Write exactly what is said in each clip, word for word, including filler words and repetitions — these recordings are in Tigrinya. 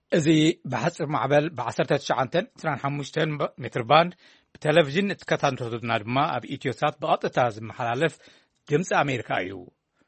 ازي بحصر معبل بعشرة تشعنتن تران حموشتن متر باند بتلفزيون تكتانتونا دما اب ايتيوسات بقطتا زمحلالف دمص امريكا ايو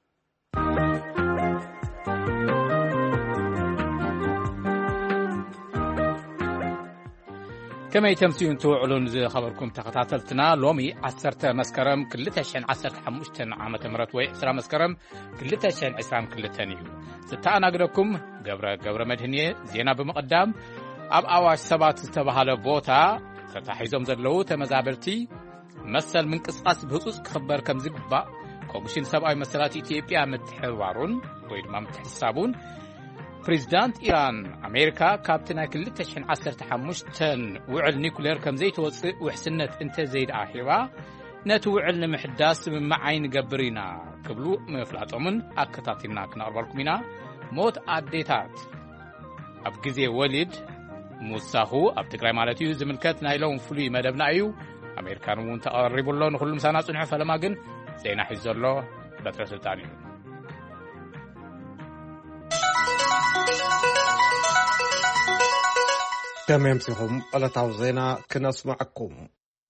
كما يتمسيون توعلون زي خبركم تخطاتلتنا لومي عسرت مسكرم كلتاشن عسرت حموشتن عامة مرات وي عسرا مسكرم كلتاشن عسرام كلتانيو ستانا قدكم قبر قبر مدهنية زينا بمقدام اب اواش سبات استبهال بوتا فتحيزم زلو تمزابرتي مسل من قصقاس بحصوص كخبر كم زقبا كومشن سبعي مسلات إثيوبيا متحوارون ويدما متحسابون بريزيدنت إيران أمريكا كابتنا كلتشن عسر تحمشتن وعل نيكولير كم زي توصي وحسنت انت زيد آخرة نتوعل نمحداس من معين قبرينا قبلو مفلاتومن أكتاتينا كنا أرباركمينا موت عديتات أبقزي ولد موساهو أبتقرأي مالتيو زملكت نايلون فلوي مدبنا أيو أمريكا نمون تقرب الله نخلو مسانا صنع فلماقن زينا حز الله بطر سلطاني كم يمسيهم قلتاو زينا كنسمعكم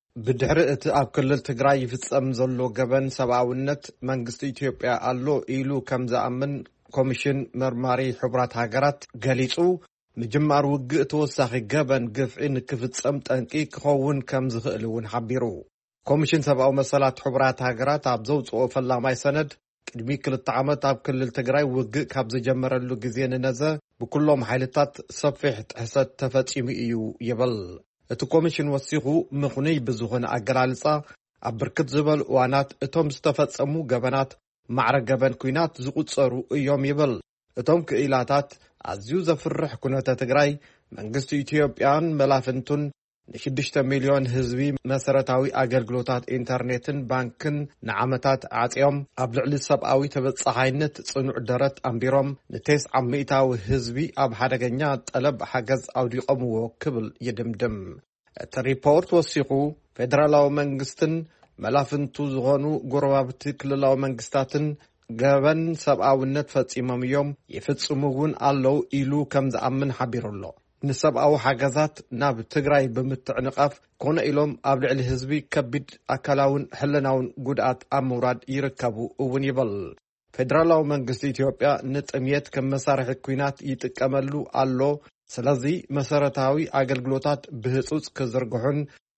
بدحر ات اب كلل تግራይ يفصم زلو ገበን ሰብአውነት መንግስት ኢትዮጵያ አሎ ኢሉ ከም ዘአምን ኮሚሽን መርማሪ ሕብራት ሀገራት ገሊጹ ምጅማር ውግእ ተወሳኺ ገበን ግፍዕን ክፍጽም ጠንቂ ክኸውን ከም ዝኽእልውን ሓቢሩ ኮሚሽን ሰብአው መሰላት ሕብራት ሀገራት ኣብ ዘውጽኦ ፈላማይ ሰነድ ቅድሚ ክልተ ዓመት ኣብ ክልል ትግራይ ውግእ ካብ ዝጀመረሉ ግዜ ንነዘ بكلهم حالتات صفح تحسد تفاصيل እዩ ይብል እቲ ኮሚሽን ወሲኹ ምኽንይ ብዙኾነ ኣገላልጻ ኣብ ብርክት ዝበል ዋናት እቶም ዝተፈጸሙ ገበናት ማዕረግ ገበን ኩናት ዝቁጸሩ እዮም ይብል እቶም ክኢላታት ኣዝዩ ዘፍርሕ ኩነተ ትግራይ መንግስቲ ኢትዮጵያን መላፍንቱን ንሽዱሽተ ሚልዮን ህዝቢ መሰረታዊ ኣገልግሎታት ኢንተርኔትን ባንክን ንዓመታት ዓጽዮም ኣብ ልዕሊ ሰብኣዊ ተበጻሓይነት ጽኑዕ ደረት ኣምቢሮም ንተስዓ ሚእታዊ ህዝቢ ኣብ ሓደገኛ ጠለብ ሓገዝ ኣውዲቖምዎ ክብል ይድምድም እቲ ሪፖርት ወሲኹ ፌደራላዊ መንግስትን መላፍንቱ ዝኾኑ ጎረባብቲ ክልላዊ መንግስታትን ገበን ሰብኣውነት ፈጺሞም እዮም ይፍጽሙውን ኣለው ኢሉ ከም ዝኣምን ሓቢሩሎ ንሰብኣዊ ሓገዛት ናብ ትግራይ ብምትዕንቃፍ ኮነ ኢሎም ኣብ ልዕሊ ህዝቢ ከቢድ ኣካላውን ሕልናውን ጉድኣት ኣብ ምውራድ ይርከቡ እውን ይብል ፌደራላዊ መንግስቲ ኢትዮጵያ ንጥምየት ከም መሳርሒ ኩናት ይጥቀመሉ ኣሎ ስለዚ መሰረታዊ ኣገልግሎታት ብህጹጽ ክዝርግሑን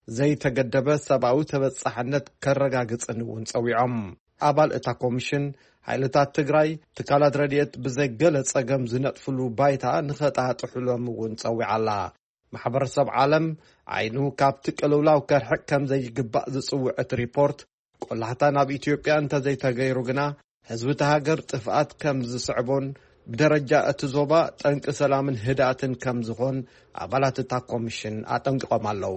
ዘይተገደበ ሰብኣዊ ተበጻሕነት ከረጋግጽን እውን ጸዊዖም ኣባል እታ ኮሚሽን ሓይልታት ትግራይ ትካላት ረድኤት ብዘይገለ ጸገም ዝነጥፍሉ ባይታ ንኸጣጥሕሎም እውን ጸዊዓላ ማሕበረሰብ ዓለም ዓይኑ ካብቲ ቅልውላው ከርሕቕ ከም ዘይግባእ ዝጽውዕ እቲ ሪፖርት ቆላሕታ ናብ ኢትዮጵያ እንተዘይተገይሩ ግና ህዝቢ ሃገር ጥፍኣት ከም ዝስዕቦን ብደረጃ እቲ ዞባ ጠንቂ ሰላምን ህድኣትን ከም ዝኾን ኣባላት እታ ኮሚሽን ኣጠንቂቖም ኣለው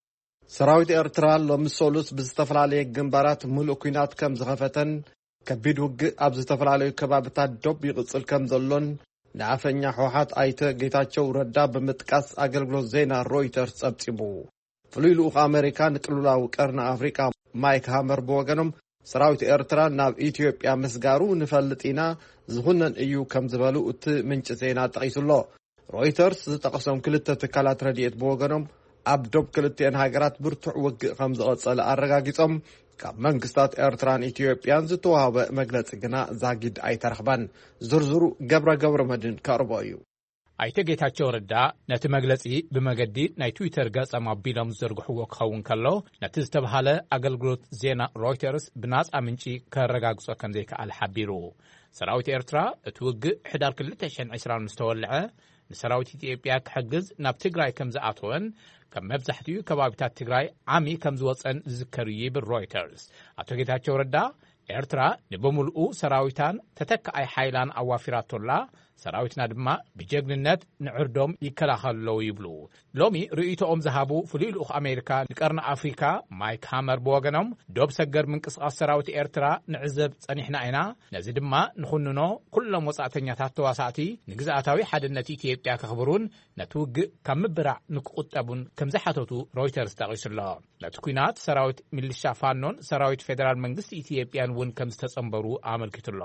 ሰራዊት ኤርትራ ሎሚ ሰሉስ ብዝተፈላለየ ግንባራት ሙሉእ ኩናት ከም ዝኸፈተን ከቢድ ውግእ ኣብ ዝተፈላለዩ ከባቢታት ዶብ ይቕጽል ከም ዘሎን ንኣፈኛ ሕወሓት ኣይተ ጌታቸው ረዳ ብምጥቃስ ኣገልግሎት ዜና ሮይተርስ ጸብጺቡ ፍሉይ ልኡኽ ኣሜሪካ ንቅልውላዊ ቀርኒ ኣፍሪቃ ማይክ ሃመር ብወገኖም ሰራዊት ኤርትራ ናብ ኢትዮጵያ ምስጋሩ ንፈልጥ ኢና ዝኹነን እዩ ከም ዝበሉ እቲ ምንጭ ዜና ጠቒሱሎ ሮይተርስ ዝጠቐሶም ክልተ ትካላት ረድኤት ብወገኖም ኣብ ዶብ ክልቲአን ሃገራት ብርቱዕ ውግእ ከም ዝቐጸለ ኣረጋጊጾም ካብ መንግስታት ኤርትራን ኢትዮጵያን ዝተዋሃበ መግለጺ ግና ዛጊድ ኣይተረኽበን ዝርዝሩ ገብረ ገብረ መድን ከርቦ እዩ ኣይተ ጌታቸው ረዳ ነቲ መግለጺ ብመገዲ ናይ ትዊተር ገጾም ኣቢሎም ዝዘርግሕዎ ክኸውን ከሎ ነቲ ዝተባሃለ ኣገልግሎት ዜና ሮይተርስ ብናጻ ምንጪ ከረጋግጾ ከም ዘይከኣል ሓቢሩ ሰራዊት ኤርትራ እቲ ውግእ ሕዳር ክልተ ሽሕን ዒስራን ዝተወልዐ ንሰራዊት ኢትዮጵያ ክሕግዝ ናብ ትግራይ ከም ዝኣተወን ከም መብዛሕትኡ ከባቢታት ትግራይ ዓሚ ከም ዝወፀን ዝዝከር ይብል ሮይተርስ ኣቶ ጌታቸው ረዳ ኤርትራ ንበሙልኡ ሰራዊታን ተተካኣይ ሓይላን ኣዋፊራቶላ ሰራዊትና ድማ ብጀግንነት ንዕርዶም ይከላኸለው ይብሉ ሎሚ ርእይቶኦም ዝሃቡ ፍሉይ ልኡኽ ኣሜሪካ ንቀርኒ ኣፍሪካ ማይክ ሃመር ብወገኖም ዶብ ሰገር ምንቅስቓስ ሰራዊት ኤርትራ ንዕዘብ ጸኒሕና ኢና ነዚ ድማ ንኹንኖ ኩሎም ወጻእተኛታት ተዋሳእቲ ንግዝኣታዊ ሓድነት ኢትዮጵያ ከኽብሩን ነቲ ውግእ ካብ ምብራዕ ንክቁጠቡን ከም ዝሓተቱ ሮይተርስ ጠቒሱሎ ነቲ ኩናት ሰራዊት ሚሊሻ ፋኖን ሰራዊት ፌደራል መንግስቲ ኢትዮጵያን እውን ከም ዝተጸንበሩ ኣመልኪቱሎ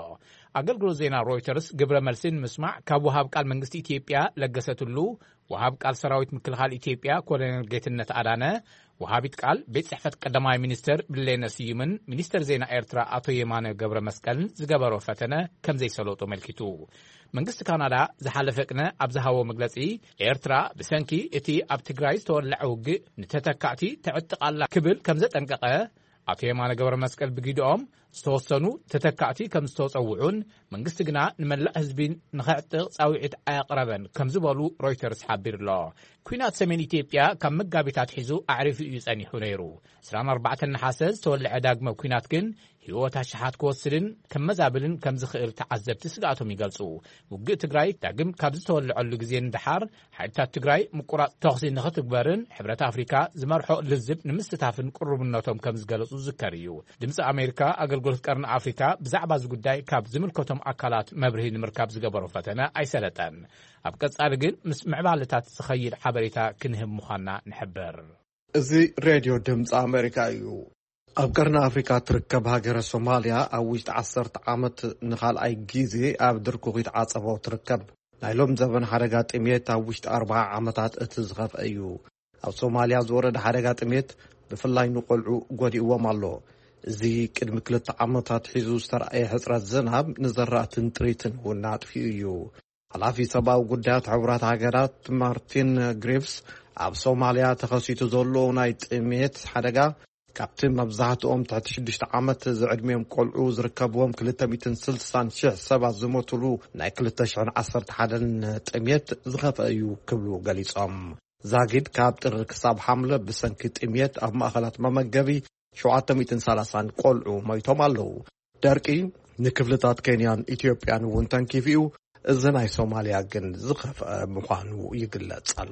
አገልግሎት ዜና ሮይተርስ ግብረ መልስን ምስማዕ ካብ ወሃብ ቃል መንግስቲ ኢትዮጵያ ለገሰትሉ ወሃብ ቃል ሰራዊት ምክልኻል ኢትዮጵያ ኮሎኔል ጌትነት አዳነ ወሃቢት ቃል ቤት ጽሕፈት ቀዳማይ ሚኒስተር ብሌነ ስዩምን ሚኒስተር ዜና ኤርትራ አቶ የማነ ገብረ መስቀልን ዝገበሮ ፈተነ ከም ዘይሰለጡ መልኪቱ መንግስቲ ካናዳ ዝሓለፈ ቅነ ኣብ ዝሃቦ መግለጺ ኤርትራ ብሰንኪ እቲ ኣብ ትግራይ ዝተወልዐ ውግእ ንተተካእቲ ተዕጥቃላ ክብል ከም ዘጠንቀቐ አቶ የማነ ገብረ መስቀል ብጊድኦም ዝተወሰኑ ተተካእቲ ከም ዝተጸውዑን መንግስቲ ግና ንመላእ ህዝቢ ንኸዕጥቕ ጻውዒት ኣያቕረበን ከም ዝበሉ ሮይተርስ ሓቢሩሎ ኩናት ሰሜን ኢትዮጵያ ካብ መጋቢታት ሒዙ ኣዕሪፉ እዩ ጸኒሑ ነይሩ عشرين أربعة ነሓሰ ዝተወልዐ ዳግመ ኩናት ግን ህይወት ኣሽሓት ክወስድን ከም መዛብልን ከም ዝኽእል ተዓዘብቲ ስጋኣቶም ይገልጹ ውግእ ትግራይ ዳግም ካብ ዝተወልዐሉ ግዜ ንድሓር ሓይልታት ትግራይ ምቁራጽ ተኽሲ ንኽትግበርን ሕብረት ኣፍሪካ ዝመርሖ ልዝብ ንምስትታፍን ቁርብነቶም ከም ዝገለጹ ዝከር እዩ ድምፂ ኣሜሪካ አገልግሎት ቀርኒ ኣፍሪካ ብዛዕባ ዝጉዳይ ካብ ዝምልከቶም ኣካላት መብርሂ ንምርካብ ዝገበሮ ፈተነ ኣይሰለጠን ኣብ ቀጻሊ ግን ምስ ምዕባለታት ዝኸይድ ሓበሬታ ክንህብ ምዃንና ንሕበር እዚ ሬድዮ ድምፂ ኣሜሪካ እዩ ኣብ ቀርኒ ኣፍሪካ ትርከብ ሃገረ ሶማልያ ኣብ ውሽጢ ዓሰርተ ዓመት ንኻልኣይ ግዜ ኣብ ድርኩኺት ዓጸቦ ትርከብ ናይ ሎም ዘበን ሓደጋ ጥሜት ኣብ ውሽጢ ኣርባዓ ዓመታት እቲ ዝኸፍአ እዩ ኣብ ሶማልያ ዝወረደ ሓደጋ ጥሜት ብፍላይ ንቆልዑ ጎዲእዎም ኣሎ እዚ ቅድሚ ክልተ ዓመታት ሒዙ ዝተረኣየ ሕፅረት ዝናብ ንዘራእትን ጥሪትን እውን ኣጥፊኡ እዩ ሓላፊ ሰብኣዊ ጉዳያት ሕቡራት ሃገራት ማርቲን ግሪቭስ ኣብ ሶማልያ ተኸሲቱ ዘሎ ናይ ጥሜት ሓደጋ ካብቲ መብዛሕትኦም ትሕቲ ሽዱሽተ ዓመት ዝዕድሜኦም ቆልዑ ዝርከብዎም ክልተ ሚእትን ስልሳን ሽሕ ሰባት ዝሞትሉ ናይ ክልተ ሽሕን ዓሰርተ ሓደን ጥሜት ዝኸፍአ እዩ ክብሉ ገሊጾም ዛጊድ ካብ ጥሪ ክሳብ ሓምለ ብሰንኪ ጥሜት ኣብ ማእኸላት መመገቢ ሸውዓተ ሚእትን ሰላሳን ቆልዑ ሞይቶም ኣለዉ ደርቂ ንክፍልታት ኬንያን ኢትዮጵያን እውን ተንኪፍኡ እዚ ናይ ሶማልያ ግን ዝኸፍአ ምዃኑ ይግለጽ ኣሎ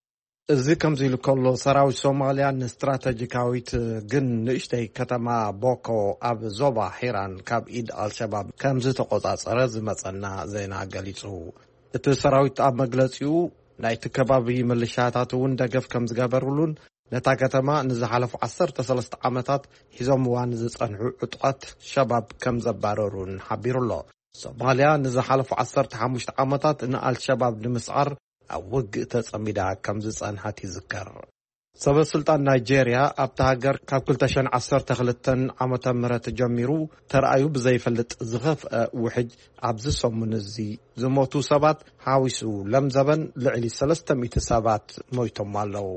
እዚ ከምዚ ኢሉ ከሎ ሰራዊት ሶማልያ ንስትራቴጂካዊት ግን ንእሽተይ ከተማ ቦኮ ኣብ ዞባ ሒራን ካብ ኢድ አልሸባብ ከም ዝተቆጻጸረ ዝመጸና ዜና ገሊጹ እቲ ሰራዊት ኣብ መግለጺኡ ናይቲ ከባቢ ምልሻታት እውን ደገፍ ከም ዝገበሩሉን ነታ ከተማ ንዝሓለፉ ዓሰርተ ሰለስተ ዓመታት ሒዞም ዋን ዝጸንሑ ዕጡቓት ሸባብ ከም ዘባረሩን ሓቢሩሎ ሶማልያ ንዝሓለፉ ዓሰርተ ሓሙሽተ ዓመታት ንአልሸባብ ንምስዓር ኣብ ውግእ ተጸሚዳ ከም ዝጸንሐት ይዝከር ሰበስልጣን ናይጄርያ ኣብታ ሃገር ካብ ክልተ ሽሕን ዓሰርተ ክልተን ዓመተ ምህረት ጀሚሩ ተረኣዩ ብዘይፈልጥ ዝኸፍአ ውሕጅ ኣብዚ ሰሙን እዚ ዝሞቱ ሰባት ሓዊሱ ለምዘበን ልዕሊ ሰለስተ ሚእቲ ሰባት ሞይቶም ኣለዉ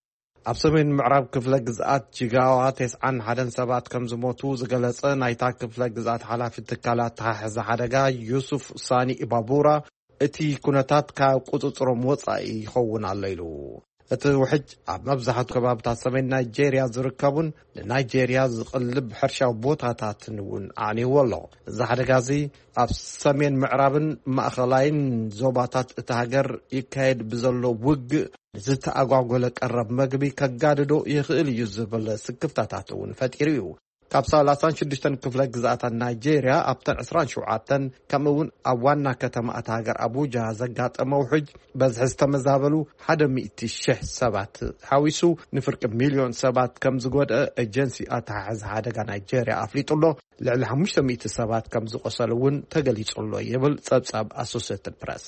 ኣብ ሰሜን ምዕራብ ክፍለ ግዝኣት ጂጋዋ ተስዓን ሓደን ሰባት ከም ዝሞቱ ዝገለጸ ናይታ ክፍለ ግዝኣት ሓላፊ ትካላት ተሓሕዘ ሓደጋ ዩሱፍ ሳኒ ኢባቡራ እቲ ኩነታት ካብ ቁጽጽሮም ወጻኢ ይኸውን ኣሎ ኢሉ እቲ ውሕጅ ኣብ መብዛሕትኡ ከባብታት ሰሜን ናይጄርያ ዝርከቡን ንናይጄርያ ዝቕልብ ሕርሻዊ ቦታታትን እውን ኣዕኒዎ ኣሎ እዚ ሓደጋ እዚ ኣብ ሰሜን ምዕራብን ማእኸላይን ዞባታት እቲ ሃገር ይካየድ ብዘሎ ውግእ ንዝተኣጓጎለ ቀረብ መግቢ ከጋድዶ ይኽእል እዩ ዝብል ስክፍታታት እውን ፈጢሩ እዩ ካብ ሰላሳን ሽዱሽተን ክፍለ ግዝኣታት ናይጄርያ ኣብተን ዕስራን ሸውዓተን ከምኡውን ኣብ ዋና ከተማ እታ ሃገር ኣቡጃ ዘጋጠመ ውሕጅ በዝሒ ዝተመዛበሉ ሓደ ሚእቲ ሽሕ ሰባት ሓዊሱ ንፍርቂ ሚልዮን ሰባት ከም ዝጎድአ ኤጀንሲ ኣተሓሕዛ ሓደጋ ናይጄርያ ኣፍሊጡሎ ልዕሊ ሓሙሽተ ሚእቲ ሰባት ከም ዝቆሰሉ እውን ተገሊጹሎ ይብል ጸብጻብ ኣሶሲየትድ ፕረስ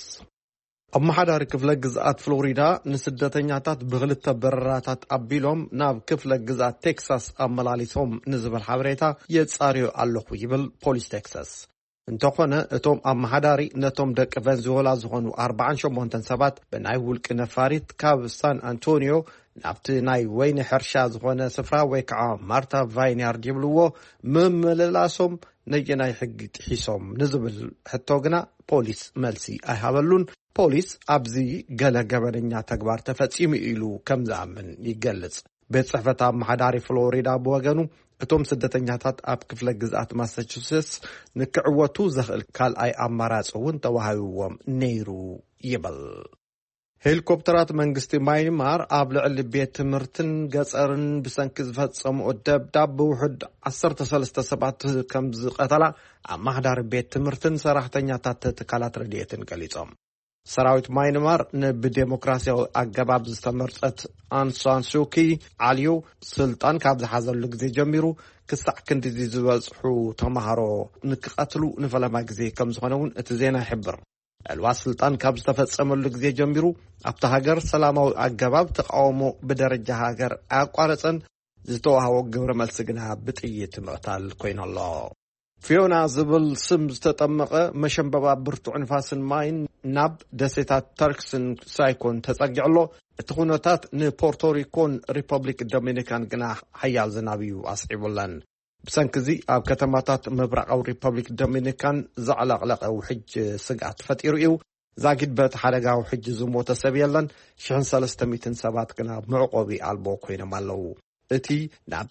ኣብ መሓዳሪ ክፍለ ግዝኣት ፍሎሪዳ ንስደተኛታት ብክልተ በረራታት ኣቢሎም ናብ ክፍለ ግዝኣት ቴክሳስ ኣመላሊሶም ንዝብል ሓበሬታ የጻርዩ ኣለኹ ይብል ፖሊስ ቴክሳስ እንተኾነ እቶም ኣብ መሓዳሪ ነቶም ደቂ ቬንዙዌላ ዝኾኑ ኣርባዓን ሸሞንተን ሰባት ብናይ ውልቂ ነፋሪት ካብ ሳን አንቶኒዮ ናብቲ ናይ ወይኒ ሕርሻ ዝኾነ ስፍራ ወይ ከዓ ማርታ ቫይንያርድ ይብልዎ ምምልላሶም ነየናይ ሕጊ ጥሒሶም ንዝብል ሕቶ ግና ፖሊስ መልሲ ኣይሃበሉን ፖሊስ ኣብዚ ገለ ገበነኛ ተግባር ተፈጺሙ ኢሉ ከም ዝኣምን ይገልጽ ቤት ጽሕፈት ኣብ መሓዳሪ ፍሎሪዳ ብወገኑ እቶም ስደተኛታት ኣብ ክፍለ ግዝኣት ማሳቹሴትስ ንክዕወቱ ዘኽእል ካልኣይ ኣማራጺ እውን ተዋሂብዎም ነይሩ ይብል ሄሊኮፕተራት መንግስቲ ማይንማር ኣብ ልዕሊ ቤት ትምህርትን ገጸርን ብሰንኪ ዝፈጸምኦ ደብዳብ ብውሕድ ዓሰርተ ሰለስተ ሰባት ከም ዝቐተላ ኣብ ማሕዳሪ ቤት ትምህርትን ሰራሕተኛታት ትካላት ረድኤትን ገሊጾም ሰራዊት ማይንማር ንብዴሞክራሲያዊ አገባብ ዝተመርጸት አን ሳን ሱኪ ዓልዩ ስልጣን ካብ ዝሓዘሉ ግዜ ጀሚሩ ክሳዕ ክንዲ ዝበጽሑ ተማሃሮ ንክቐትሉ ንፈለማ ግዜ ከም ዝኾነ እውን እቲ ዜና ይሕብር። ዕልዋ ስልጣን ካብ ዝተፈጸመሉ ግዜ ጀሚሩ ኣብታ ሃገር ሰላማዊ አገባብ ተቃውሞ ብደረጃ ሃገር ኣቋረጸን ዝተዋሃቦ ግብረ መልሲ ግና ብጥይት ምቕታል ኮይኑ ኣሎ። ፊዮና ዝብል ስም ዝተጠመቐ መሸንበባ ብርቱዕ ንፋስን ማይን ናብ ደሴታት ተርክስን ሳይኮን ተጸጊዕሎ እቲ ኩነታት ንፖርቶሪኮን ሪፐብሊክ ዶሚኒካን ግና ሓያል ዝናብ እዩ ኣስዒቡለን። ብሰንኪ ኣብ ከተማታት ምብራቃዊ ሪፐብሊክ ዶሚኒካን ዘዕለቕለቐ ውሕጅ ስጋት ፈጢሩ እዩ። ዛጊድ በቲ ሓደጋ ውሕጅ ዝሞተ ሰብ የለን። ሽሕን ሰለስተ ሚእትን ሰባት ግና መዕቆቢ ኣልቦ ኮይኖም ኣለዉ። እቲ ናብ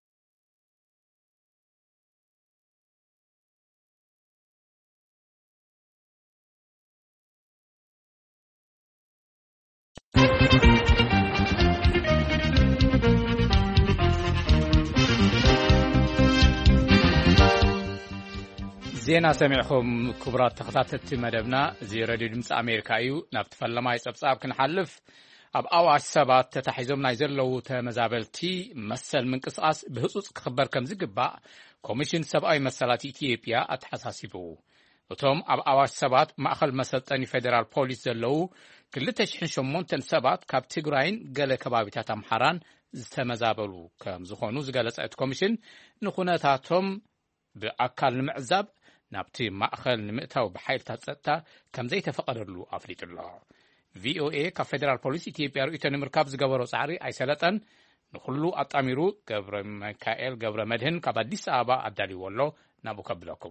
ዜና ሰሚዕኹም ክቡራት ተኸታተልቲ መደብና እዚ ሬድዮ ድምፂ ኣሜሪካ እዩ። ናብቲ ፈለማይ ጸብጻብ ክንሓልፍ ኣብ ኣዋሽ ሰባት ተታሒዞም ናይ ዘለዉ ተመዛበልቲ መሰል ምንቅስቓስ ብህፁፅ ክኽበር ከም ዝግባእ ኮሚሽን ሰብኣዊ መሰላት ኢትዮጵያ ኣተሓሳሲቡ። እቶም ኣብ ኣዋሽ ሰባት ማእኸል መሰልጠኒ ፌደራል ፖሊስ ዘለዉ ክልተ ሽሕን ሸሞንተ ሰባት ካብ ትግራይን ገለ ከባቢታት ኣምሓራን ዝተመዛበሉ ከም ዝኾኑ ዝገለጸ እቲ ኮሚሽን ንኹነታቶም ብኣካል ንምዕዛብ ናብቲ ማእኸል ንምእታው ብሓይልታት ጸጥታ ከም ዘይተፈቐደሉ ኣፍሊጡ ኣሎ። ቪኦኤ ካብ ፌደራል ፖሊስ ኢትዮጵያ ርእይቶ ንምርካብ ዝገበሮ ጻዕሪ ኣይሰለጠን። ንኹሉ ኣጣሚሩ ገብረ ሚካኤል ገብረ መድህን ካብ ኣዲስ ኣበባ ኣዳልይዎ ኣሎ። ናብኡ ከብለኩም።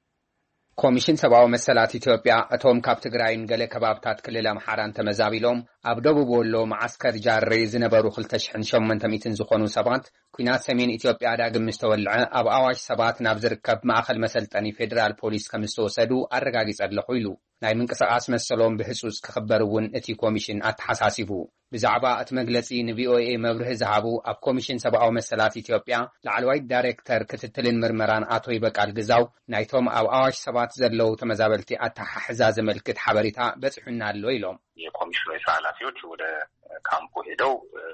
ኮሚሽን ሰብኣዊ መሰላት ኢትዮጵያ እቶም ካብ ትግራይን ገለ ከባብታት ክልል ኣምሓራን ተመዛቢሎም ኣብ ደቡብ ወሎ ማዓስከር ጃሬ ዝነበሩ ክልተ ሽሕን ሸሞንተ ሚእትን ዝኾኑ ሰባት ኩናት ሰሜን ኢትዮጵያ ዳግም ምስ ተወልዐ ኣብ ኣዋሽ ሰባት ናብ ዝርከብ ማእኸል መሰልጠኒ ፌደራል ፖሊስ ከም ዝተወሰዱ ኣረጋጊጸ ኣለኹ ኢሉ ናይ ምንቅስቓስ መሰሎም ብህፁፅ ክኽበር እውን እቲ ኮሚሽን ኣተሓሳሲቡ። ብዛዕባ እቲ መግለጺ ንቪኦኤ መብርሂ ዝሃቡ ኣብ ኮሚሽን ሰብኣዊ መሰላት ኢትዮጵያ ላዕለዋይ ዳይሬክተር ክትትልን ምርመራን አቶ ይበቃል ግዛው ናይቶም ኣብ ኣዋሽ ሰባት ዘለው ተመዛበልቲ አተሓሕዛ ዘመልክት ሓበሬታ በጽሑና ኣሎ ኢሎም የኮሚሽኑ የስራ ኃላፊዎች ወደ ካምፑ ሄደው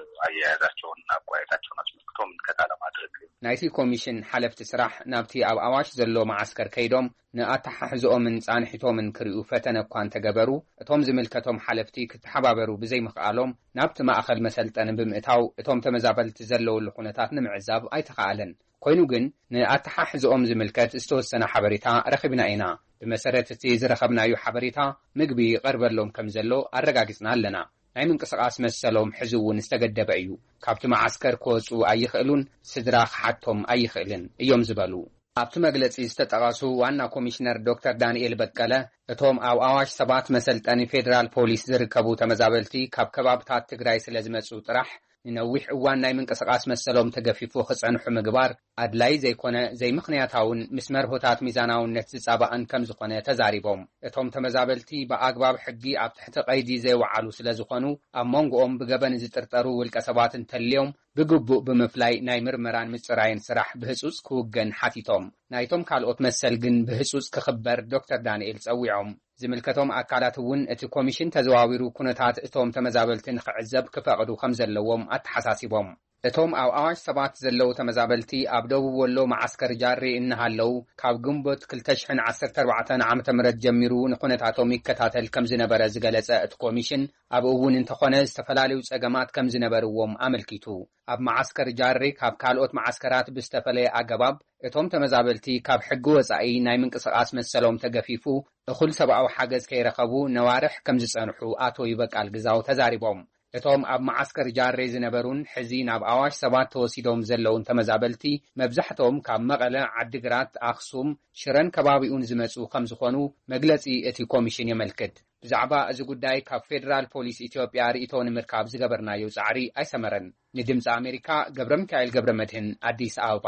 አያያዛቸውንና አቋያታቸውን አስመልክቶ ምልከታ ለማድረግ ናይቲ ኮሚሽን ሓለፍቲ ስራሕ ናብቲ ኣብ ኣዋሽ ዘሎ ማዓስከር ከይዶም ንኣተሓሕዝኦምን ጻንሒቶምን ክሪኡ ፈተነ እኳ እንተገበሩ እቶም ዝምልከቶም ሓለፍቲ ክትሓባበሩ ብዘይምኽኣሎም ናብቲ ማእኸል መሰልጠኒ ብምእታው እቶም ተመዛበልቲ ዘለውሉ ኩነታት ንምዕዛብ ኣይተኸኣለን። ኮይኑ ግን ንኣተሓሕዝኦም ዝምልከት ዝተወሰነ ሓበሬታ ረኺብና ኢና። ብመሰረት እቲ ዝረኸብናዩ ሓበሬታ ምግቢ ይቐርበሎም ከም ዘሎ ኣረጋጊጽና ኣለና። ናይ ምንቅስቓስ መሰሎም ሕዚ እውን ዝተገደበ እዩ። ካብቲ ማዓስከር ክወፁ ኣይኽእሉን፣ ስድራ ክሓቶም ኣይኽእልን እዮም ዝበሉ። ኣብቲ መግለጺ ዝተጠቐሱ ዋና ኮሚሽነር ዶክተር ዳንኤል በቀለ እቶም ኣብ ኣዋሽ ሰባት መሰልጠኒ ፌደራል ፖሊስ ዝርከቡ ተመዛበልቲ ካብ ከባብታት ትግራይ ስለ ዝመጹ ጥራሕ ንነዊሕ እዋን ናይ ምንቅስቓስ መሰሎም ተገፊፉ ክጸንሑ ምግባር ኣድላይ ዘይኮነ ዘይምኽንያታውን ምስ መርሆታት ሚዛናውነት ዝጻባእን ከም ዝኾነ ተዛሪቦም እቶም ተመዛበልቲ ብኣግባብ ሕጊ ኣብ ትሕቲ ቀይዲ ዘይወዓሉ ስለ ዝኾኑ ኣብ መንጎኦም ብገበን ዝጥርጠሩ ውልቀ ሰባት እንተልዮም ብግቡእ ብምፍላይ ናይ ምርመራን ምጽራይን ስራሕ ብህፁፅ ክውገን ሓቲቶም ናይቶም ካልኦት መሰል ግን ብህፁፅ ክኽበር ዶክተር ዳንኤል ጸዊዖም ዝምልከቶም ኣካላት እውን እቲ ኮሚሽን ተዘዋዊሩ ኩነታት እቶም ተመዛበልቲ ንኽዕዘብ ክፈቕዱ ከም ዘለዎም ኣተሓሳሲቦም እቶም ኣብ ኣዋሽ ሰባት ዘለው ተመዛበልቲ ኣብ ደቡብ ወሎ ማዓስከር ጃሬ እናሃለው ካብ ግንቦት ክልተ ሽሕን ዓሰርተ ኣርባዕተ ዓመተ ምህረት ጀሚሩ ንኹነታቶም ይከታተል ከም ዝነበረ ዝገለጸ እቲ ኮሚሽን ኣብ እውን እንተኾነ ዝተፈላለዩ ጸገማት ከም ዝነበርዎም ኣመልኪቱ ኣብ ማዓስከር ጃሬ ካብ ካልኦት ማዓስከራት ብዝተፈለየ ኣገባብ እቶም ተመዛበልቲ ካብ ሕጊ ወጻኢ ናይ ምንቅስቓስ መሰሎም ተገፊፉ እኹል ሰብኣዊ ሓገዝ ከይረኸቡ ነዋርሕ ከም ዝጸንሑ ኣቶ ይበቃል ግዛው ተዛሪቦም እቶም ኣብ ማዓስከር ጃሬ ዝነበሩን ሕዚ ናብ ኣዋሽ ሰባት ተወሲዶም ዘለውን ተመዛበልቲ መብዛሕቶም ካብ መቐለ፣ ዓዲግራት፣ ኣኽሱም፣ ሽረን ከባቢኡን ዝመጹ ከም ዝኾኑ መግለጺ እቲ ኮሚሽን የመልክት። ብዛዕባ እዚ ጉዳይ ካብ ፌደራል ፖሊስ ኢትዮጵያ ርእይቶ ንምርካብ ዝገበርናዮ ጻዕሪ ኣይሰመረን። ንድምፂ ኣሜሪካ ገብረ ሚካኤል ገብረ መድህን ኣዲስ ኣበባ።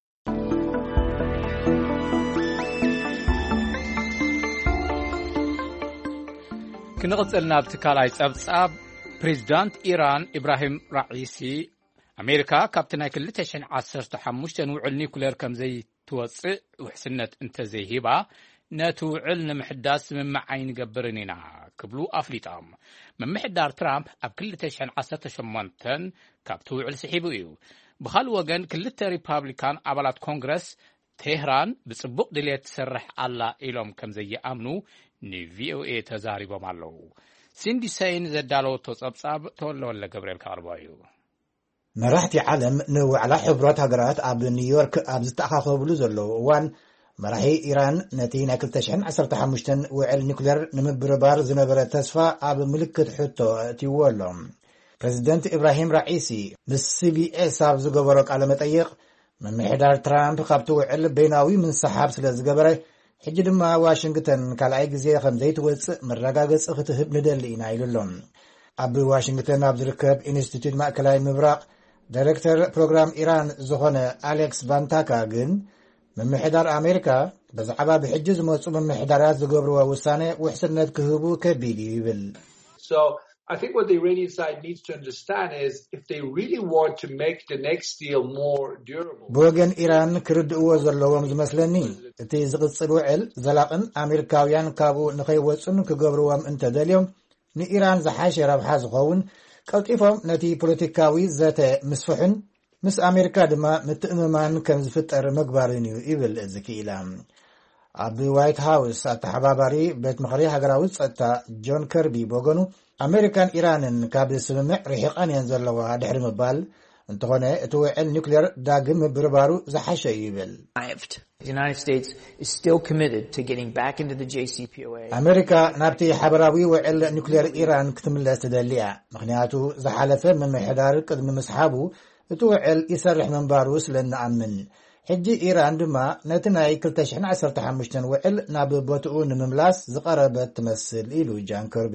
ክንቕጽል ናብቲ ካልኣይ ጸብጻብ ፕሬዚዳንት ኢራን ኢብራሂም ራኢሲ ኣሜሪካ ካብቲ ናይ ክልተ ሽሕን ዓሰርተ ሓሙሽተ ውዕል ኒኩሌር ከም ዘይትወፅእ ውሕስነት እንተዘይሂባ ነቲ ውዕል ንምሕዳስ ስምምዕ ኣይንገብርን ኢና ክብሉ ኣፍሊጦም መምሕዳር ትራምፕ ኣብ ክልተ ሽሕን ዓሰርተ ሸሞንተን ካብቲ ውዕል ስሒቡ እዩ ብኻልእ ወገን ክልተ ሪፓብሊካን ኣባላት ኮንግረስ ቴህራን ብጽቡቕ ድሌት ትሰርሕ ኣላ ኢሎም ከም ዘይኣምኑ ንቪኦኤ ተዛሪቦም ኣለዉ ሲንዲ ሰይን ዘዳለወቶ ጸብጻብ ተወለወለ ገብርኤል ካቕርቦ እዩ መራሕቲ ዓለም ንውዕላ ሕብራት ሃገራት ኣብ ኒውዮርክ ኣብ ዝተኣኻኸብሉ ዘለዉ እዋን መራሒ ኢራን ነቲ ናይ ክልተ ሽሕን ዓሰርተ ሓሙሽተ ውዕል ኒውክሌር ንምብርባር ዝነበረ ተስፋ ኣብ ምልክት ሕቶ እትይዎ ኣሎ ፕሬዚደንት ኢብራሂም ራኢሲ ምስ ሲቢኤስ ኣብ ዝገበሮ ቃለ መጠይቕ መምሕዳር ትራምፕ ካብቲ ውዕል በይናዊ ምንሰሓብ ስለ ዝገበረ ሕጂ ድማ ዋሽንግተን ካልኣይ ግዜ ከም ዘይትወፅእ መረጋገፂ ክትህብ ንደሊ ኢና ኢሉሎም ኣብ ዋሽንግተን ኣብ ዝርከብ ኢንስቲትዩት ማእከላይ ምብራቕ ዳይሬክተር ፕሮግራም ኢራን ዝኾነ ኣሌክስ ባንታካ ግን መምሕዳር ኣሜሪካ ብዛዕባ ብሕጂ ዝመፁ መምሕዳራት ዝገብርዎ ውሳነ ውሕስነት ክህቡ ከቢድ ይብል So I think what the Iranian side needs to understand is if they really want to make the next deal more durable. بوغن إيران كردئو زلوهم زمسلني እቲ ዝቕፅል ውዕል ዘላቕን ኣሜሪካውያን ካብኡ ንኸይወፁን ክገብርዎም እንተደልዮም ንኢራን ዝሓሸ ረብሓ ዝኸውን ቀልጢፎም ነቲ ፖለቲካዊ ዘተ ምስፍሕን ምስ ኣሜሪካ ድማ ምትእምማን ከም ዝፍጠር ምግባርን እዩ ይብል ዝክኢላ ኣብ ዋይት ሃውስ ኣተሓባባሪ ቤት ምኽሪ ሃገራዊ ጸጥታ ጆን ከርቢ ቦገኑ ኣሜሪካን ኢራንን ካብ ስምምዕ ርሒቐን እየን ዘለዋ ድሕሪ ምባል እንተኾነ እቲ ውዕል ኒውክሌር ዳግም ምብርባሩ ዝሓሸ እዩ ይብል The United States is still committed to getting back into the J C P O A. ኣሜሪካ ናብቲ ሓበራዊ ውዕል ኒውክሌር ኢራን ክትምለስ ትደልያ ምክንያቱ ዝሓለፈ መምሕዳር ቅድሚ ምስሓቡ እቲ ውዕል ይሰርሕ ምንባሩ ስለንኣምን ሕጂ ኢራን ድማ ነቲ ናይ ክልተ ሽሕን ዓሰርተ ሓሙሽተ ውዕል ናብ ቦትኡ ንምምላስ ዝቐረበት ትመስል ኢሉ ጃን ከርቢ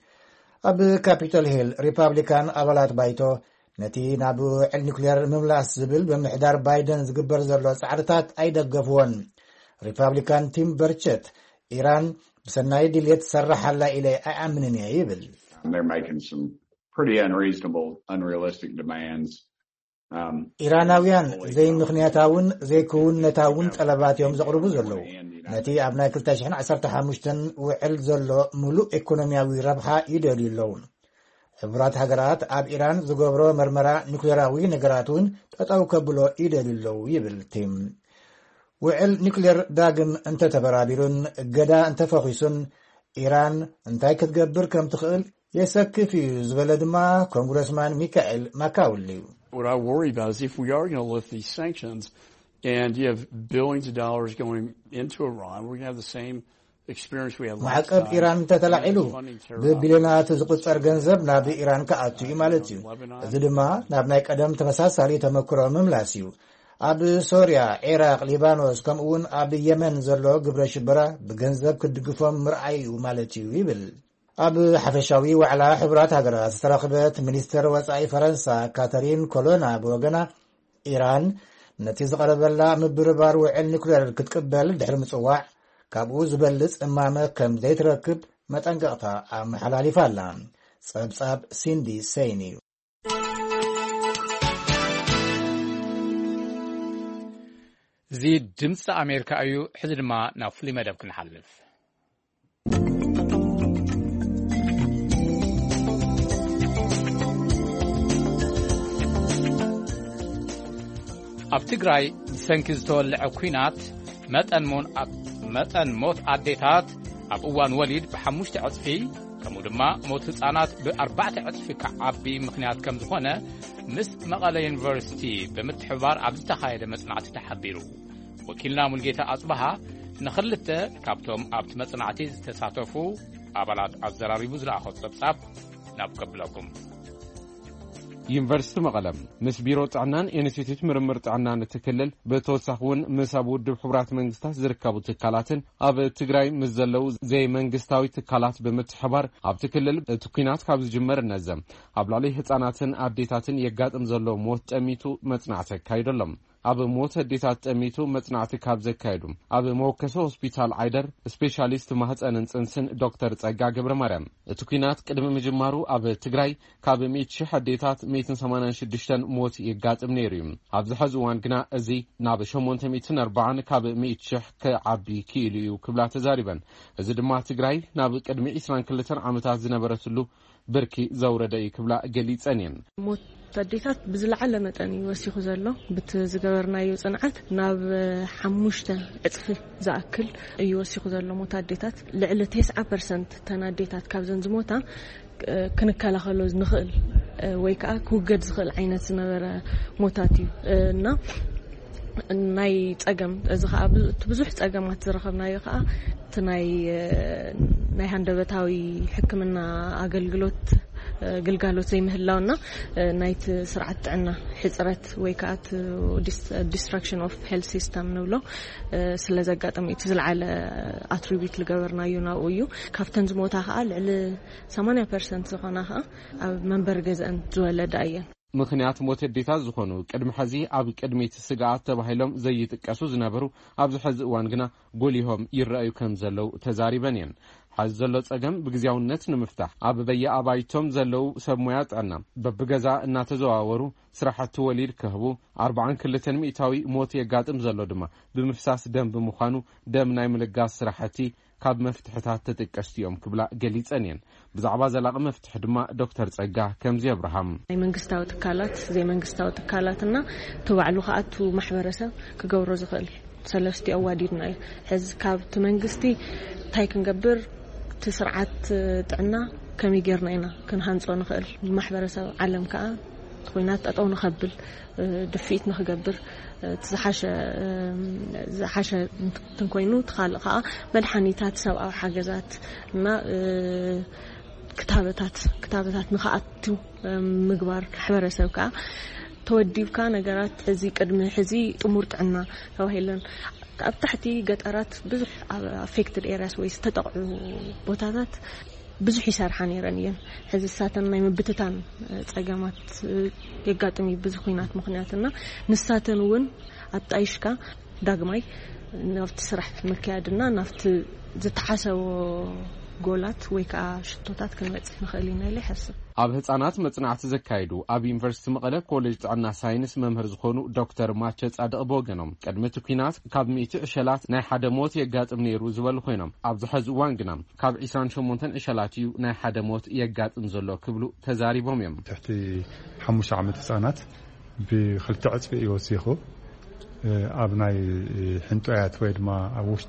ኣብ ካፒቶል ሂል ሪፓብሊካን ኣባላት ባይቶ ነቲ ናብ ውዕል ኒውክሌር ምምላስ ዝብል በምሕዳር ባይደን ዝግበር ዘሎ ጻዕርታት ኣይደገፍዎን ሪፓብሊካን ቲም በርቸት ኢራን ብሰናይ ድሌት ሰራሓላ ኢለ ኣይኣምንን እየ ይብል They're making some pretty unreasonable, unrealistic demands. Um, ኢራናውያን ዘይ ምኽንያታውን ዘይክውነታውን ጠለባት እዮም ዘቕርቡ ዘለዉ ነቲ ኣብ ናይ ክልተ ሽሕን ዓሰርተ ሓሙሽተ ውዕል ዘሎ ሙሉእ ኢኮኖሚያዊ ረብሓ ይደልዩ ኣለዉ ሕብራት ሃገራት ኣብ ኢራን ዝገብሮ መርመራ ኒውክሌራዊ ነገራት እውን ጠጠው ከብሎ ይደልዩ ኣለዉ ይብል ቲም ውዕል ኒውክሌር ዳግም እንተተበራቢሩን እገዳ እንተፈኺሱን ኢራን እንታይ ክትገብር ከም ትኽእል የሰክፍ እዩ ዝበለ ድማ ኮንግረስማን ሚካኤል ማካውል እዩ What I worry about is if we are going to lift these sanctions and you have billions of dollars going into Iran, we're going to have the same experience we had last ማዕቀብ time. ኢራን ተተላዒሉ ብቢልዮናት ዝቁፀር ገንዘብ ናብ ኢራን ከኣቱ እዩ ማለት እዩ እዚ ድማ ናብ ናይ ቀደም ተመሳሳሊ ተመክሮ ምምላስ እዩ ኣብ ሶርያ ኢራቅ ሊባኖስ ከምኡውን ኣብ የመን ዘሎ ግብረ ሽበራ ብገንዘብ ክድግፎም ምርኣይ እዩ ማለት እዩ ይብል ኣብ ሓፈሻዊ ዋዕላ ሕብራት ሃገራት ዝተረኽበት ሚኒስትር ወጻኢ ፈረንሳ ካተሪን ኮሎና ብወገና ኢራን ነቲ ዝቐረበላ ምብርባር ውዕል ኒውክሌር ክትቅበል ድሕሪ ምጽዋዕ ካብኡ ዝበልጽ እማመ ከም ዘይትረክብ መጠንቀቕታ ኣመሓላሊፋ ኣላ ጸብጻብ ሲንዲ ሰይን እዩ እዚ ድምፂ ኣሜሪካ እዩ ሕዚ ድማ ናብ ፍሉይ መደብ ክንሓልፍ ኣብ ትግራይ ብሰንኪ ዝተወልዐ ኩናት መጠን ሞት ኣዴታት ኣብ እዋን ወሊድ ብሓሙሽተ ዕፅፊ ከምኡ ድማ ሞት ህፃናት ብኣርባዕተ ዕፅፊ ከዓቢ ምክንያት ከም ዝኾነ ምስ መቐለ ዩኒቨርሲቲ ብምትሕብባር ኣብ ዝተኻየደ መጽናዕቲ ተሓቢሩ ወኪልና ሙልጌታ ኣጽባሃ ንኽልተ ካብቶም ኣብቲ መጽናዕቲ ዝተሳተፉ ኣባላት ኣዘራሪቡ ዝለኣኾ ጸብጻብ ናብ ከብለኩም ዩኒቨርሲቲ መቐለም ምስ ቢሮ ጥዕናን ኢንስቲትዩት ምርምር ጥዕናን እትክልል ብተወሳኺ እውን ምስ ኣብ ውድብ ሕቡራት መንግስታት ዝርከቡ ትካላትን ኣብ ትግራይ ምስ ዘለው ዘይ መንግስታዊ ትካላት ብምትሕባር ኣብቲ ክልል እቲ ኩናት ካብ ዝጅመር ነዘም ኣብ ላዕሊ ህፃናትን ኣዴታትን የጋጥም ዘሎ ሞት ጠሚቱ መጽናዕቲ ኣካይደሎም ኣብ ሞት ኣዴታት ጠሚቱ መጽናዕቲ ካብ ዘካየዱ ኣብ መወከሶ ሆስፒታል ዓይደር ስፔሻሊስት ማህፀንን ጽንስን ዶክተር ጸጋ ገብረ ማርያም እቲ ኩናት ቅድሚ ምጅማሩ ኣብ ትግራይ ካብ መቶ ሺህ ኣዴታት መቶ ሰማንያ ሽዱሽተ ሞት ይጋጥም ነይሩ እዩ። ኣብዚ ሕዚ እዋን ግና እዚ ናብ ሸሞንተ መቶ ኣርባዓ ካብ መቶ ሺህ ከዓቢ ክኢሉ እዩ ክብላ ተዛሪበን። እዚ ድማ ትግራይ ናብ ቅድሚ عشرين ክልተ ዓመታት ዝነበረትሉ ብርኪ ዘውረደ ክብላ ገሊጸን እየን። ሞት ኣዴታት ብዝለዓለ መጠን ይወሲኹ ዘሎ ብቲ ዝገበርናዮ ጽንዓት ናብ ሓሙሽተ እጥፊ ዝኣክል ይወሲኹ ዘሎ ሞት ኣዴታት ልዕሊ تسعة بالمئة ተን ኣዴታት ካብ ዘን ዝሞታ ክንከላኸሎ ንኽእል ወይ ከዓ ክውገድ ዝኽእል ዓይነት ዝነበረ ሞታት እዩ እና ናይ ጸገም እዚ ከዓ ብዙሕ ጸገማት ዝረኸብናዮ ከዓ እቲ ናይ ናይ ሃንደበታዊ ሕክምና ኣገልግሎት ግልጋሎት ዘይምህላውና ናይቲ ስርዓት ጥዕና ሕጽረት ወይ ከዓ ዲስትራክሽን ኦፍ ሄልት ሲስተም ንብሎ ስለ ዘጋጠመ እቲ ዝለዓለ ኣትሪቢዩት ዝገበርናዮ ናብኡ እዩ። ካብተን ዝሞታ ከዓ ልዕሊ ሰማንያ بالمئة ዝኾና ከዓ ኣብ መንበሪ ገዝአን ዝወለዳ እየን። ምክንያት ሞት ኣዴታት ዝኾኑ ቅድሚ ሕዚ ኣብ ቅድሚት ስጋኣት ተባሂሎም ዘይጥቀሱ ዝነበሩ ኣብዚ ሕዚ እዋን ግና ጎሊሆም ይረኣዩ ከም ዘለው ተዛሪበን እየን። ሓዚ ዘሎ ጸገም ብግዚያውነት ንምፍታሕ ኣብ በየኣባይቶም ዘለው ሰብ ሞያ ጥዕና በብገዛ እናተዘዋወሩ ስራሕቲ ወሊድ ክህቡ أربعة وأربعين ሚእታዊ ሞት የጋጥም ዘሎ ድማ ብምፍሳስ ደም ብምዃኑ ደም ናይ ምልጋስ ስራሕቲ ካብ መፍትሕታት ተጠቀስቲዮም ክብላ ገሊጸን እየን። ብዛዕባ ዘላቂ መፍትሕ ድማ ዶክተር ጸጋ ከምዚ አብርሃም ናይ መንግስታዊ ትካላት ዘይ መንግስታዊ ትካላትና ተባዕሉ ከኣቱ ማሕበረሰብ ክገብሮ ዝኽእል ሰለስቲ ኣዋዲድና እዩ። ሕዚ ካብቲ መንግስቲ ታይ ክንገብር ትስርዓት ጥዕና ከመይ ጌርና ኢና ክንሃንጾ ንኽእል ማሕበረሰብ ዓለም ከዓ ኮይናት ጠጠው ንኸብል ድፊት ንኽገብር ዝሓሸ ዝሓሸ ትንኮይኑ ትኻልእ ከዓ መድሓኒታት ሰብኣዊ ሓገዛት እና ክታበታት ክታበታት ንኸኣቱ ምግባር ማሕበረሰብ ከዓ ተወዲብካ ነገራት እዚ ቅድሚ ሕዚ ጥሙር ጥዕና ተባሂለን ኣብ ታሕቲ ገጠራት ብዙሕ ኣፌክትድ ኤሪያስ ወይ ዝተጠቕዑ ቦታታት ብዙሕ ይሰርሓ ነይረን እየን። ሕዚ ሳተን ናይ ምብትታን ጸገማት የጋጥም ብዙሕ ኩናት ምኽንያትና ንሳተን እውን ኣጣይሽካ ዳግማይ ናብቲ ስራሕ ምክያድና ናብቲ ዝተሓሰቦ ጎላት ወይ ከዓ ሽቶታት ክንበጽሕ ንኽእል ኢና ኢለ ይሓስብ። ኣብ ህፃናት መጽናዕቲ ዘካይዱ ኣብ ዩኒቨርሲቲ መቐለ ኮሌጅ ጥዕና ሳይንስ መምህር ዝኾኑ ዶክተር ማቸ ጻድቕ ቦገኖም ቅድሚ እቲ ኩናት ካብ ሚእቲ ዕሸላት ናይ ሓደ ሞት የጋጥም ነይሩ ዝበሉ ኮይኖም ኣብዚ ሕዚ እዋን ግና ካብ عشرين وثمانية ዕሸላት እዩ ናይ ሓደ ሞት የጋጥም ዘሎ ክብሉ ተዛሪቦም እዮም። ትሕቲ ሓሙሽተ ዓመት ህፃናት ብክልተ ዕፅፊ ይወሲኹ ኣብ ናይ ሕንጦያት ወይ ድማ ኣብ ውሽጢ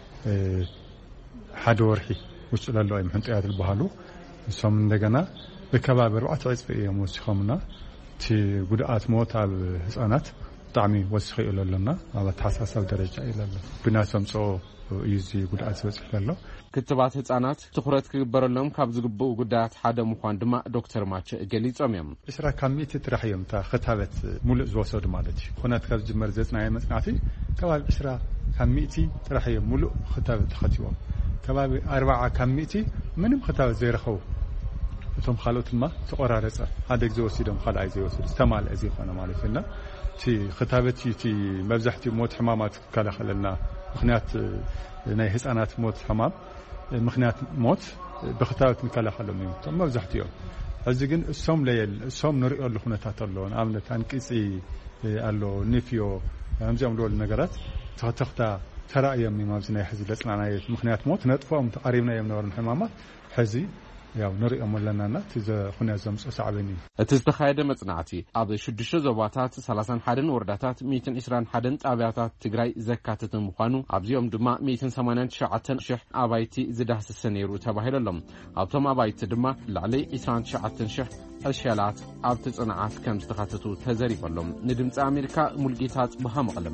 ሓደ ወርሒ ውሽጢ ዘሎ እዮም ሕንጦያት ዝበሃሉ እሶም እንደገና በከባቢ ኣርባዕተ ዕፅፊ እዮም ወሲኾምና እቲ ጉድኣት ሞት ኣብ ህፃናት ብጣዕሚ ወሲኹ እዩ ለሎና ኣብ ተሓሳሳቢ ደረጃ እዩ ዘሎ ብናሰምፆ እዩ እዚ ጉድኣት ዝበፅሕ ዘሎ። ክትባት ህፃናት ትኩረት ክግበረሎም ካብ ዝግብኡ ጉዳያት ሓደ ምዃን ድማ ዶክተር ማቸ ገሊፆም እዮም። عشرة ካብ ሚእቲ ጥራሕ እዮም ታ ክታበት ሙሉእ ዝወሰዱ ማለት እዩ። ኩናት ካብ ዝጅመር ዘፅናየ መፅናዕቲ ከባቢ عشرة ካብ ሚእቲ ጥራሕ እዮም ሙሉእ ክታበት ተኸቲቦም ከባቢ أربعة ካብ ሚእቲ ምንም ክታበት ዘይረኸቡ እቶም ካልኦት ድማ ተቆራረፀ ሓደ ግዜ ወሲዶም ካልኣይ ዘይወስዱ ዝተማልአ ዘይኾነ ማለት እዩና እቲ ክታበት እቲ መብዛሕትኡ ሞት ሕማማት ክከላኸለልና ምክንያት ናይ ህፃናት ሞት ሕማም ምክንያት ሞት ብክታበት ንከላኸሎም እዩ እቶም መብዛሕትኦም። እዚ ግን እሶም ለየል እሶም ንሪኦሉ ኩነታት ኣሎ ንኣብነት አንቂፂ ኣሎ ንፍዮ ከምዚኦም ዝበሉ ነገራት ተኸተኽታ ተራእዮም እዮም ኣብዚ ናይ ሕዚ ለፅናናየ ምክንያት ሞት ነጥፎም ተቐሪብናዮም ነበሩ ሕማማት ሕዚ ያው ንሪኦም ኣለናና እቲ ኩነት ዘምፅኦ ሳዕበኒ እዩ። እቲ ዝተኻየደ መፅናዕቲ ኣብ ሽዱሽተ ዞባታት ሰላሳ وواحد ወረዳታት مئة وعشرين وواحد ጣብያታት ትግራይ ዘካተተ ምዃኑ ኣብዚኦም ድማ مئة وثمانية وتسعة ሽሕ ኣባይቲ ዝዳህሰሰ ነይሩ ተባሂሎሎም ኣብቶም ኣባይቲ ድማ ላዕሊ عشرين وتسعة ሽሕ ዕሸላት ኣብቲ ፅንዓት ከም ዝተኻተቱ ተዘሪፈሎም። ንድምፂ ኣሜሪካ ሙልጌታ ጽቡሃ መቐለም።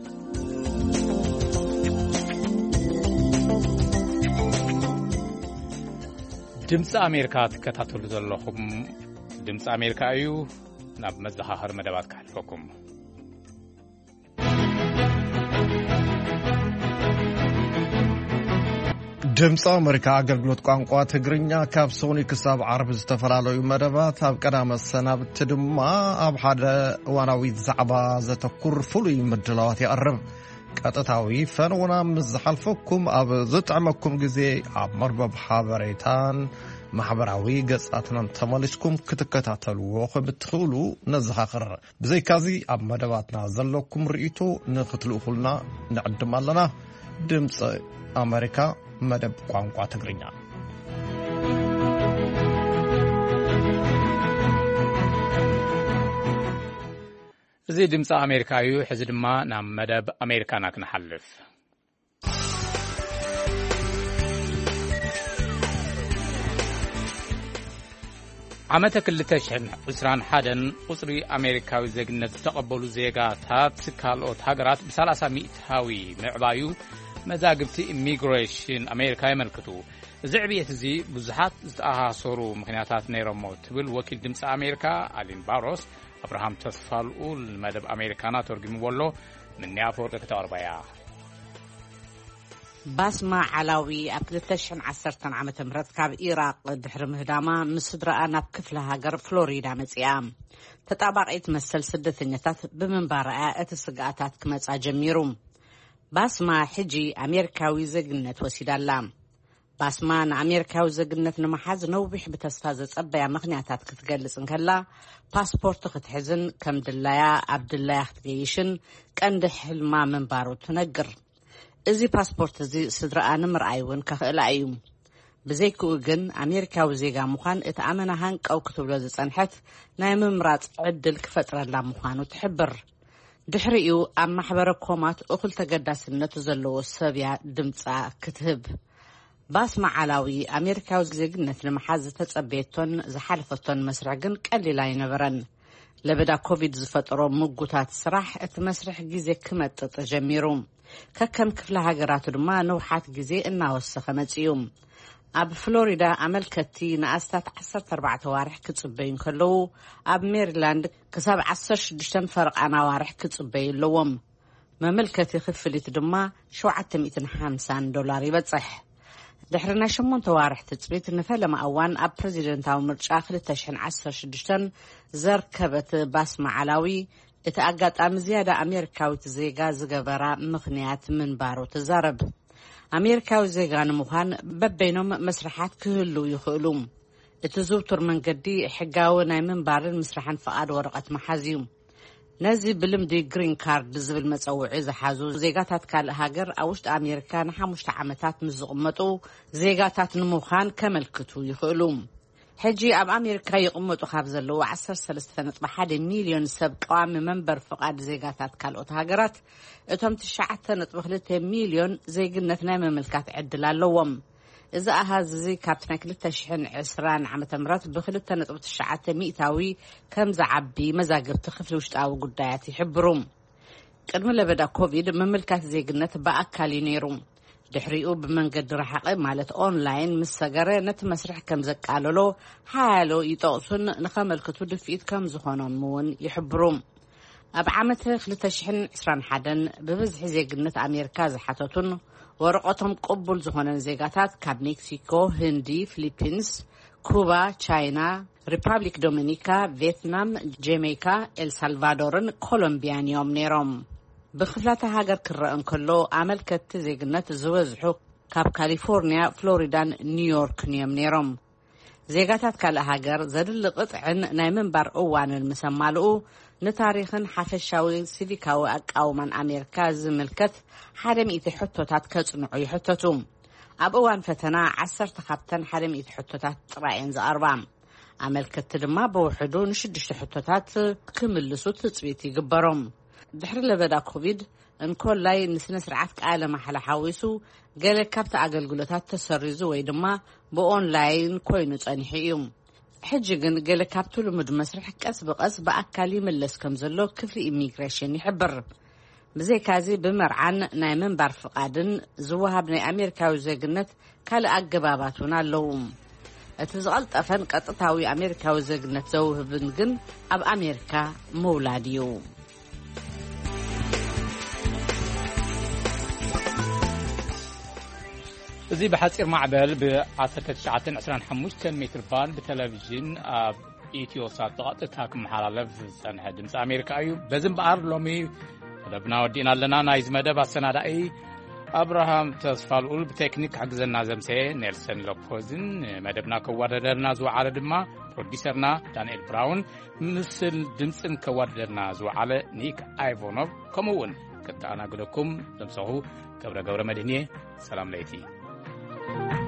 ድምፂ ኣሜሪካ ትከታተሉ ዘለኹም ድምፂ ኣሜሪካ እዩ። ናብ መዘኻኸሪ መደባት ካሕልፈኩም ድምፂ ኣሜሪካ ኣገልግሎት ቋንቋ ትግርኛ ካብ ሶኒ ክሳብ ዓርብ ዝተፈላለዩ መደባት ኣብ ቀዳመ ሰናብቲ ድማ ኣብ ሓደ እዋናዊ ዛዕባ ዘተኩር ፍሉይ ምድላዋት ይቐርብ። ቀጥታዊ ፈንውና ምስ ዝሓልፈኩም ኣብ ዝጥዕመኩም ግዜ ኣብ መርበብ ሓበሬታን ማሕበራዊ ገጻትናን ተመሊስኩም ክትከታተልዎ ከም እትኽእሉ ነዘኻኽር። ብዘይካዚ ኣብ መደባትና ዘለኩም ርእይቶ ንኽትልእኹልና ንዕድም ኣለና። ድምፂ ኣሜሪካ መደብ ቋንቋ ትግርኛ እዚ ድምፂ ኣሜሪካ እዩ። ሕዚ ድማ ናብ መደብ ኣሜሪካና ክንሓልፍ። ዓመተ ክልተ ሽሕን ዒስራን ሓደን ቁጽሪ ኣሜሪካዊ ዜግነት ዝተቐበሉ ዜጋታት ካልኦት ሃገራት ብሰላሳ ሚእታዊ ምዕባዩ መዛግብቲ ኢሚግሬሽን ኣሜሪካ የመልክቱ። እዚ ዕብየት እዚ ብዙሓት ዝተኣሳሰሩ ምክንያታት ነይሮሞ ትብል ወኪል ድምፂ ኣሜሪካ ኣሊን ባሮስ ኣብርሃም ተስፋልኡ መደብ ኣሜሪካና ተርጉምዎ ኣሎ። ምንያፍ ወርቂ ከተቀርበያ ባስማ ዓላዊ ኣብ ክልተ ሽሕን ዓሰርተን ዓመተ ምህረት ካብ ኢራቅ ድሕሪ ምህዳማ ምስ ስድራኣ ናብ ክፍለ ሃገር ፍሎሪዳ መጽያ ተጣባቂት መሰል ስደተኛታት ብምንባርኣ እቲ ስጋኣታት ክመጻ ጀሚሩ። ባስማ ሕጂ ኣሜሪካዊ ዜግነት ወሲዳላ። ባስማ ንኣሜሪካዊ ዜግነት ንምሓዝ ነዊሕ ብተስፋ ዘጸበያ ምክንያታት ክትገልጽ እንከላ ፓስፖርት ክትሕዝን ከም ድላያ ኣብ ድላያ ክትገይሽን ቀንዲ ሕልማ ምንባሩ ትነግር። እዚ ፓስፖርት እዚ ስድራኣ ንምርኣይ እውን ከኽእላ እዩ። ብዘይክኡ ግን ኣሜሪካዊ ዜጋ ምዃን እቲ ኣመና ሃንቀው ክትብሎ ዝጸንሐት ናይ ምምራጽ ዕድል ክፈጥረላ ምዃኑ ትሕብር። ድሕሪኡ ኣብ ማሕበረ ኮማት እኹል ተገዳስነት ዘለዎ ሰብያ ድምጻ ክትህብ። ባስማ ዓላዊ ኣሜሪካዊ ዜግነት ንምሓዝ ተጸበየቶን ዝሓለፈቶን መስርሕ ግን ቀሊል ኣይነበረን። ለበዳ ኮቪድ ዝፈጠሮ ምጉታት ስራሕ እቲ መስርሕ ግዜ ክመጥጥ ጀሚሩ። ከከም ክፍለ ሃገራቱ ድማ ንውሓት ግዜ እናወሰኸ መጽዩ። ኣብ ፍሎሪዳ ኣመልከቲ ንኣስታት ዓሰርተ ኣርባዕተ ዋርሕ ክጽበዩ ከለዉ ኣብ ሜሪላንድ ክሳብ ዓሰርተ ሽዱሽተ ፈርቓና ዋርሕ ክጽበዩ ኣለዎም። መመልከቲ ክፍሊት ድማ ሸውዓተ ሚእቲ ሓምሳ ዶላር ይበጽሕ። ድሕሪ ናይ ሸሞንተ ዋርሕ ትጽቢት ንፈለማ እዋን ኣብ ፕሬዚደንታዊ ምርጫ ክልተ ሽሕን ዓሰርተ ሽዱሽተን ዘርከበት ባስማ ዓላዊ እቲ ኣጋጣሚ ዝያዳ ኣሜሪካዊት ዜጋ ዝገበራ ምኽንያት ምንባሩ ትዛረብ። ኣሜሪካዊ ዜጋ ንምዃን በበይኖም መስራሓት ክህሉ ይኽእሉ። እቲ ዝውቱር መንገዲ ሕጋዊ ናይ ምንባርን ምስራሕን ፍቓድ ወረቐት መሓዝ እዩ። ነዚ ብልምዲ ግሪን ካርድ ዝብል መፀውዒ ዝሓዙ ዜጋታት ካልእ ሃገር ኣብ ውሽጢ ኣሜሪካ ንሓሙሽተ ዓመታት ምስ ዝቕመጡ ዜጋታት ንምዃን ከመልክቱ ይኽእሉ። ሕጂ ኣብ ኣሜሪካ ይቕመጡ ካብ ዘለዉ ዓሰርተ ሰለስተ ነጥቢ ሓደ ሚልዮን ሰብ ቀዋሚ መንበር ፍቓድ ዜጋታት ካልኦት ሃገራት እቶም ትሽዓተ ነጥቢ ክልተ ሚልዮን ዜግነት ናይ መምልካት ዕድል ኣለዎም። እዚ ኣሃዝ እዚ ካብቲ ናይ ክልተ ሽሕን ዒስራን ዓመተ ምህረት ብክልተ ነጥቢ ትሽዓተ ሚእታዊ ከም ዝዓቢ መዛግብቲ ክፍሊ ውሽጣዊ ጉዳያት ይሕብሩ። ቅድሚ ለበዳ ኮቪድ መምልካት ዜግነት ብኣካል ነይሩ። ድሕሪኡ ብመንገዲ ረሓቐ ማለት ኦንላይን ምስ ሰገረ ነቲ መስርሕ ከም ዘቃለሎ ሓያሎ ይጠቕሱን ንኸመልክቱ ድፊት ከም ዝኾኖም እውን ይሕብሩ። ኣብ ዓመት ክልተ ሽሕን ዒስራን ሓደን ብብዝሒ ዜግነት ኣሜሪካ ዝሓተቱን ወረቐቶም ቅቡል ዝኾነን ዜጋታት ካብ ሜክሲኮ፣ ህንዲ፣ ፊሊፒንስ፣ ኩባ፣ ቻይና፣ ሪፐብሊክ ዶሚኒካ፣ ቪየትናም፣ ጀሜይካ፣ ኤልሳልቫዶርን ኮሎምቢያን እዮም ነይሮም። ብክፍላተ ሃገር ክረአ እንከሎ ኣመልከቲ ዜግነት ዝበዝሑ ካብ ካሊፎርኒያ፣ ፍሎሪዳን ኒውዮርክን እዮም ነይሮም። ዜጋታት ካልእ ሃገር ዘድሊ ቅጥዕን ናይ ምንባር እዋንን ምስ ኣማልኡ ንታሪኽን ሓፈሻዊ ሲቪካዊ ኣቃውማን ኣሜሪካ ዝምልከት ሓደ ሚእቲ ሕቶታት ከጽንዑ ይሕተቱ። ኣብ እዋን ፈተና ዓሰርተ ካብተን ሓደ ሚእቲ ሕቶታት ጥራየን ዝቐርባ። ኣመልከቲ ድማ ብውሕዱ ንሽዱሽተ ሕቶታት ክምልሱ ትጽቢት ይግበሮም። ድሕሪ ለበዳ ኮቪድ እንኮላይ ንስነ ስርዓት ቃለ ማሕላ ሓዊሱ ገለ ካብቲ ኣገልግሎታት ተሰሪዙ ወይ ድማ ብኦንላይን ኮይኑ ጸኒሑ እዩ። ሕጂ ግን ገለ ካብቲ ልሙድ መስርሕ ቀስ ብቐስ ብኣካል ይምለስ ከም ዘሎ ክፍሊ ኢሚግሬሽን ይሕብር። ብዘይካዚ ብመርዓን ናይ መንባር ፍቓድን ዝወሃብ ናይ ኣሜሪካዊ ዜግነት ካልእ ኣገባባት እውን ኣለዉ። እቲ ዝቐልጠፈን ቀጥታዊ ኣሜሪካዊ ዜግነት ዘውህብን ግን ኣብ ኣሜሪካ ምውላድ እዩ። እዚ بحصير معبل ب عشرة تسعة عشرين خمسة متر بان بتلفزيون ኢትዮ ሳት ተቐጥታ ክመሓላለፍ ዝጸንሐ ድምፂ ኣሜሪካ እዩ በዝም በኣር ሎሚ መደብና ወዲና ኣለና ናይ ዝመደብ ኣሰናዳኢ ኣብርሃም ተስፋልኡል ብቴክኒክ ሓግዘና ዘምሴ ኔልሰን ሎፖዝን መደብና ከዋደደርና ዝወዓለ ድማ ፕሮዲሰርና ዳንኤል ብራውን ምስል ድምፅን ከዋደደርና ዝወዓለ ኒክ ኣይቮኖቭ ከምኡውን ከተኣናግደኩም ደምሰኹ ገብረ ገብረ መድህንየ ሰላም ለይቲ